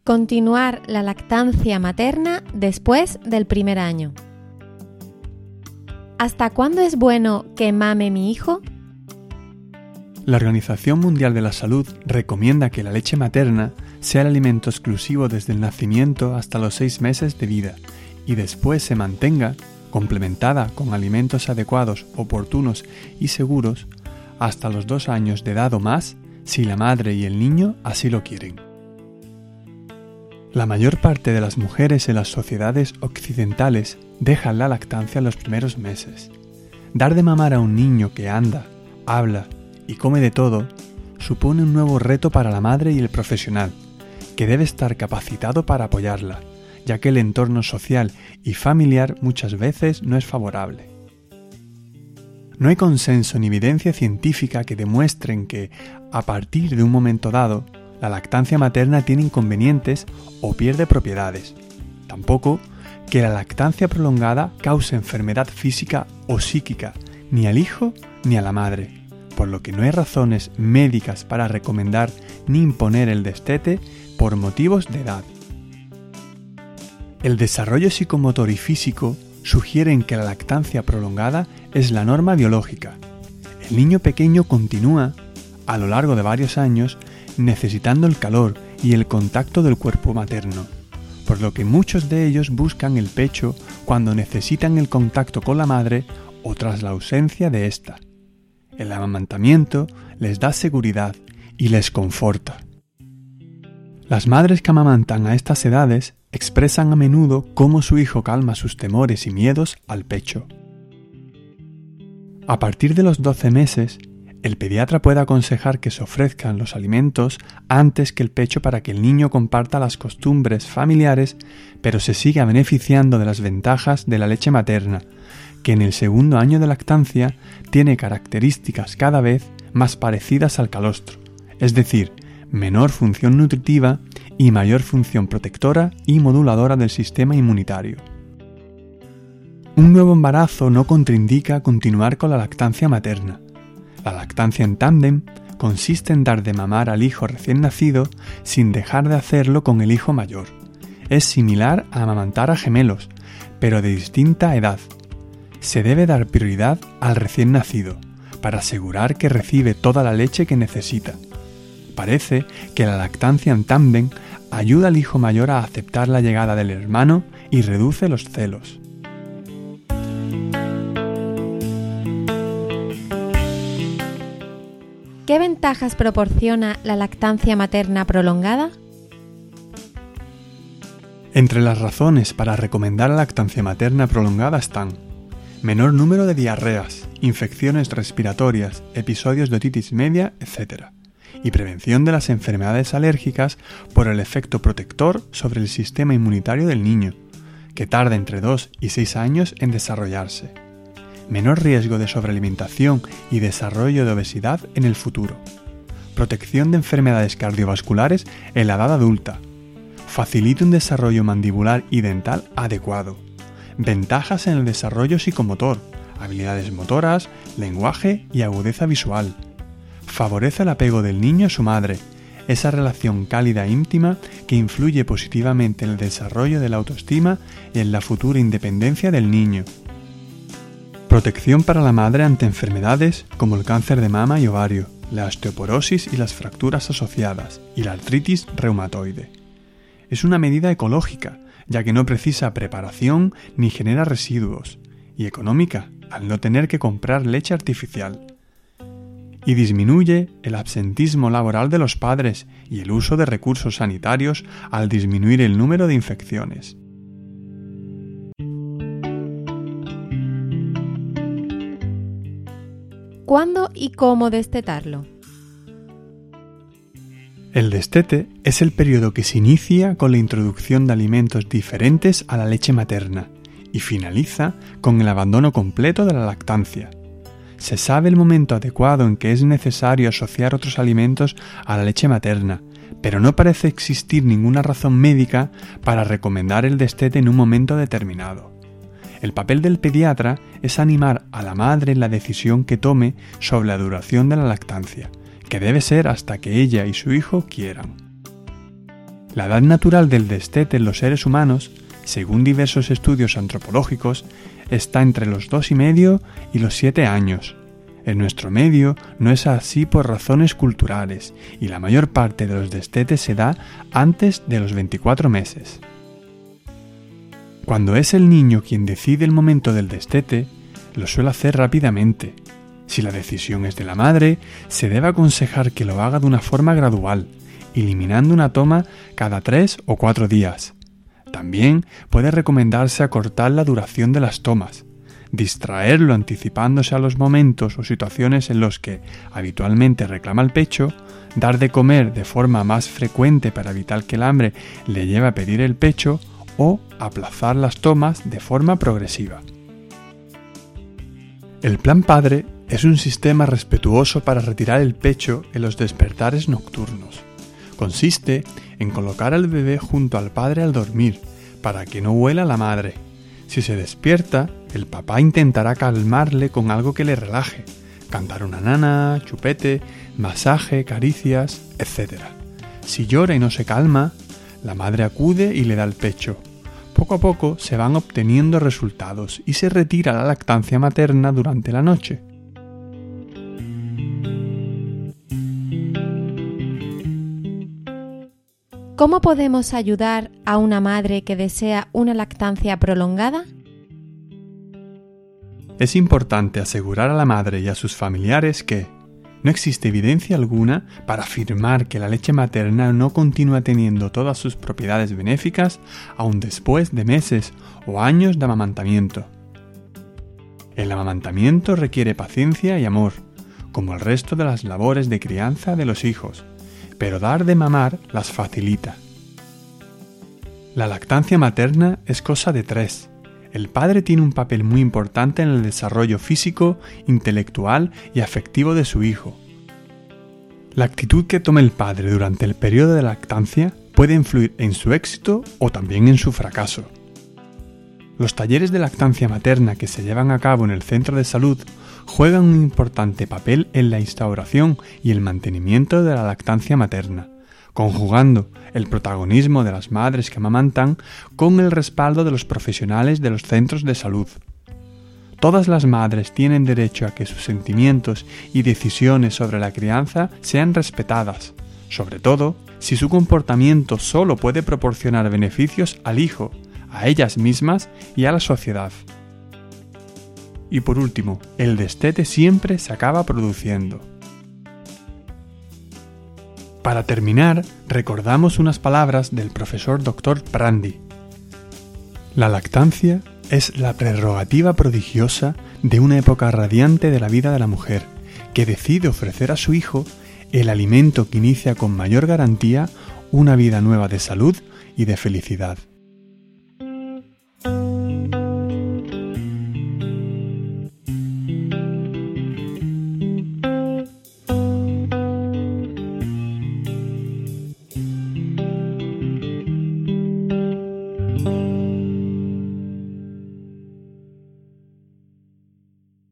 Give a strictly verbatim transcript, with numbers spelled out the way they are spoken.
Continuar la lactancia materna después del primer año. ¿Hasta cuándo es bueno que mame mi hijo? La Organización Mundial de la Salud recomienda que la leche materna sea el alimento exclusivo desde el nacimiento hasta los seis meses de vida y después se mantenga, complementada con alimentos adecuados, oportunos y seguros, hasta los dos años de edad o más, si la madre y el niño así lo quieren. La mayor parte de las mujeres en las sociedades occidentales dejan la lactancia en los primeros meses. Dar de mamar a un niño que anda, habla y come de todo supone un nuevo reto para la madre y el profesional, que debe estar capacitado para apoyarla, ya que el entorno social y familiar muchas veces no es favorable. No hay consenso ni evidencia científica que demuestren que, a partir de un momento dado, la lactancia materna tiene inconvenientes o pierde propiedades. Tampoco que la lactancia prolongada cause enfermedad física o psíquica ni al hijo ni a la madre, por lo que no hay razones médicas para recomendar ni imponer el destete por motivos de edad. El desarrollo psicomotor y físico sugieren que la lactancia prolongada es la norma biológica. El niño pequeño continúa, a lo largo de varios años, necesitando el calor y el contacto del cuerpo materno, por lo que muchos de ellos buscan el pecho cuando necesitan el contacto con la madre o tras la ausencia de ésta. El amamantamiento les da seguridad y les conforta. Las madres que amamantan a estas edades expresan a menudo cómo su hijo calma sus temores y miedos al pecho. A partir de los doce meses, el pediatra puede aconsejar que se ofrezcan los alimentos antes que el pecho para que el niño comparta las costumbres familiares, pero se siga beneficiando de las ventajas de la leche materna, que en el segundo año de lactancia tiene características cada vez más parecidas al calostro, es decir, menor función nutritiva y mayor función protectora y moduladora del sistema inmunitario. Un nuevo embarazo no contraindica continuar con la lactancia materna. La lactancia en tándem consiste en dar de mamar al hijo recién nacido sin dejar de hacerlo con el hijo mayor. Es similar a amamantar a gemelos, pero de distinta edad. Se debe dar prioridad al recién nacido, para asegurar que recibe toda la leche que necesita. Parece que la lactancia en tándem ayuda al hijo mayor a aceptar la llegada del hermano y reduce los celos. ¿Qué ventajas proporciona la lactancia materna prolongada? Entre las razones para recomendar la lactancia materna prolongada están menor número de diarreas, infecciones respiratorias, episodios de otitis media, etcétera, y prevención de las enfermedades alérgicas por el efecto protector sobre el sistema inmunitario del niño, que tarda entre dos y seis años en desarrollarse. Menor riesgo de sobrealimentación y desarrollo de obesidad en el futuro. Protección de enfermedades cardiovasculares en la edad adulta. Facilita un desarrollo mandibular y dental adecuado. Ventajas en el desarrollo psicomotor, habilidades motoras, lenguaje y agudeza visual. Favorece el apego del niño a su madre, esa relación cálida e íntima que influye positivamente en el desarrollo de la autoestima y en la futura independencia del niño. Protección para la madre ante enfermedades como el cáncer de mama y ovario, la osteoporosis y las fracturas asociadas, y la artritis reumatoide. Es una medida ecológica, ya que no precisa preparación ni genera residuos, y económica, al no tener que comprar leche artificial. Y disminuye el absentismo laboral de los padres y el uso de recursos sanitarios al disminuir el número de infecciones. ¿Cuándo y cómo destetarlo? El destete es el periodo que se inicia con la introducción de alimentos diferentes a la leche materna y finaliza con el abandono completo de la lactancia. Se sabe el momento adecuado en que es necesario asociar otros alimentos a la leche materna, pero no parece existir ninguna razón médica para recomendar el destete en un momento determinado. El papel del pediatra es animar a la madre en la decisión que tome sobre la duración de la lactancia, que debe ser hasta que ella y su hijo quieran. La edad natural del destete en los seres humanos, según diversos estudios antropológicos, está entre los dos y medio y los siete años. En nuestro medio no es así por razones culturales y la mayor parte de los destetes se da antes de los veinticuatro meses. Cuando es el niño quien decide el momento del destete, lo suele hacer rápidamente. Si la decisión es de la madre, se debe aconsejar que lo haga de una forma gradual, eliminando una toma cada tres o cuatro días. También puede recomendarse acortar la duración de las tomas, distraerlo anticipándose a los momentos o situaciones en los que habitualmente reclama el pecho, dar de comer de forma más frecuente para evitar que el hambre le lleve a pedir el pecho o aplazar las tomas de forma progresiva. El plan padre es un sistema respetuoso para retirar el pecho en los despertares nocturnos. Consiste en colocar al bebé junto al padre al dormir, para que no huela la madre. Si se despierta, el papá intentará calmarle con algo que le relaje, cantar una nana, chupete, masaje, caricias, etcétera. Si llora y no se calma, la madre acude y le da el pecho. Poco a poco se van obteniendo resultados y se retira la lactancia materna durante la noche. ¿Cómo podemos ayudar a una madre que desea una lactancia prolongada? Es importante asegurar a la madre y a sus familiares que no existe evidencia alguna para afirmar que la leche materna no continúa teniendo todas sus propiedades benéficas aún después de meses o años de amamantamiento. El amamantamiento requiere paciencia y amor, como el resto de las labores de crianza de los hijos, pero dar de mamar las facilita. La lactancia materna es cosa de tres. El padre tiene un papel muy importante en el desarrollo físico, intelectual y afectivo de su hijo. La actitud que tome el padre durante el periodo de lactancia puede influir en su éxito o también en su fracaso. Los talleres de lactancia materna que se llevan a cabo en el centro de salud juegan un importante papel en la instauración y el mantenimiento de la lactancia materna, conjugando el protagonismo de las madres que amamantan con el respaldo de los profesionales de los centros de salud. Todas las madres tienen derecho a que sus sentimientos y decisiones sobre la crianza sean respetadas, sobre todo si su comportamiento solo puede proporcionar beneficios al hijo, a ellas mismas y a la sociedad. Y por último, el destete siempre se acaba produciendo. Para terminar, recordamos unas palabras del profesor doctor Prandi. La lactancia es la prerrogativa prodigiosa de una época radiante de la vida de la mujer, que decide ofrecer a su hijo el alimento que inicia con mayor garantía una vida nueva de salud y de felicidad.